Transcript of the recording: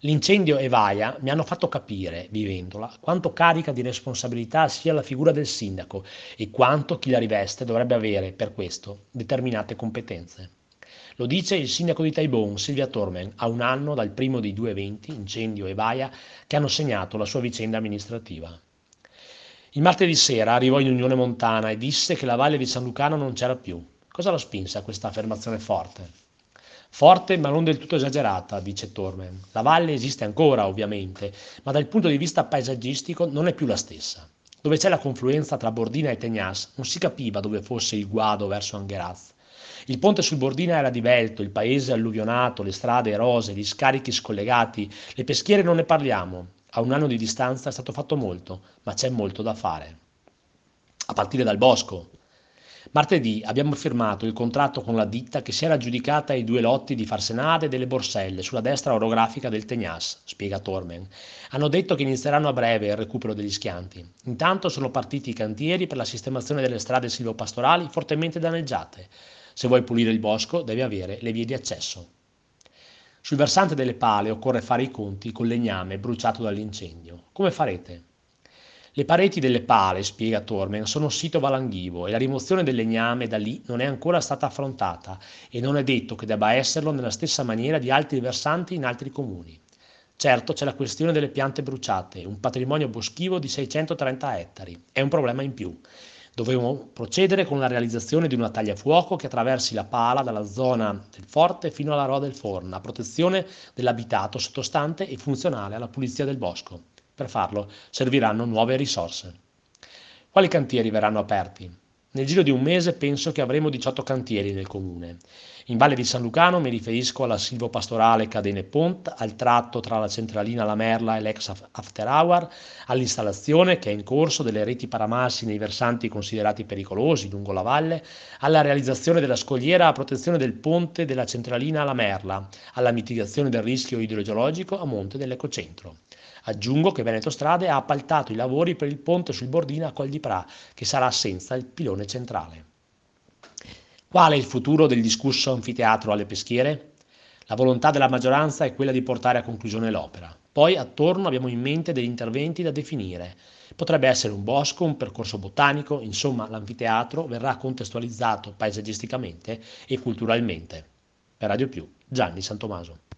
L'incendio e Vaia mi hanno fatto capire, vivendola, quanto carica di responsabilità sia la figura del sindaco e quanto chi la riveste dovrebbe avere, per questo, determinate competenze. Lo dice il sindaco di Taibon, Silvia Tormen, a un anno dal primo dei due eventi, incendio e Vaia, che hanno segnato la sua vicenda amministrativa. Il martedì sera arrivò in Unione Montana e disse che la valle di San Lucano non c'era più. Cosa la spinse a questa affermazione forte? Forte ma non del tutto esagerata, dice Tormen. La valle esiste ancora, ovviamente, ma dal punto di vista paesaggistico non è più la stessa. Dove c'è la confluenza tra Bordina e Tegnas non si capiva dove fosse il guado verso Angheraz. Il ponte sul Bordina era divelto, il paese alluvionato, le strade erose, gli scarichi scollegati, le peschiere non ne parliamo. A un anno di distanza è stato fatto molto, ma c'è molto da fare. A partire dal bosco. Martedì abbiamo firmato il contratto con la ditta che si era aggiudicata i due lotti di Farsenade e delle Borselle sulla destra orografica del Tegnas, spiega Tormen. Hanno detto che inizieranno a breve il recupero degli schianti. Intanto sono partiti i cantieri per la sistemazione delle strade silvopastorali fortemente danneggiate. Se vuoi pulire il bosco devi avere le vie di accesso. Sul versante delle pale occorre fare i conti col legname bruciato dall'incendio. Come farete? Le pareti delle pale, spiega Tormen, sono sito valanghivo e la rimozione del legname da lì non è ancora stata affrontata e non è detto che debba esserlo nella stessa maniera di altri versanti in altri comuni. Certo c'è la questione delle piante bruciate, un patrimonio boschivo di 630 ettari. È un problema in più. Dovremo procedere con la realizzazione di una tagliafuoco che attraversi la pala dalla zona del forte fino alla Roa del Forno, a protezione dell'abitato sottostante e funzionale alla pulizia del bosco. Per farlo serviranno nuove risorse. Quali cantieri verranno aperti? Nel giro di un mese penso che avremo 18 cantieri nel comune. In Valle di San Lucano mi riferisco alla silvopastorale Cadene Pont, al tratto tra la centralina La Merla e l'ex After Hour, all'installazione che è in corso delle reti paramassi nei versanti considerati pericolosi lungo la valle, alla realizzazione della scogliera a protezione del ponte della centralina La Merla, alla mitigazione del rischio idrogeologico a monte dell'ecocentro. Aggiungo che Veneto Strade ha appaltato i lavori per il ponte sul Bordina a Col di Pra, che sarà senza il pilone centrale. Qual è il futuro del discusso anfiteatro alle peschiere? La volontà della maggioranza è quella di portare a conclusione l'opera. Poi attorno abbiamo in mente degli interventi da definire. Potrebbe essere un bosco, un percorso botanico, insomma l'anfiteatro verrà contestualizzato paesaggisticamente e culturalmente. Per Radio Più, Gianni Santomaso.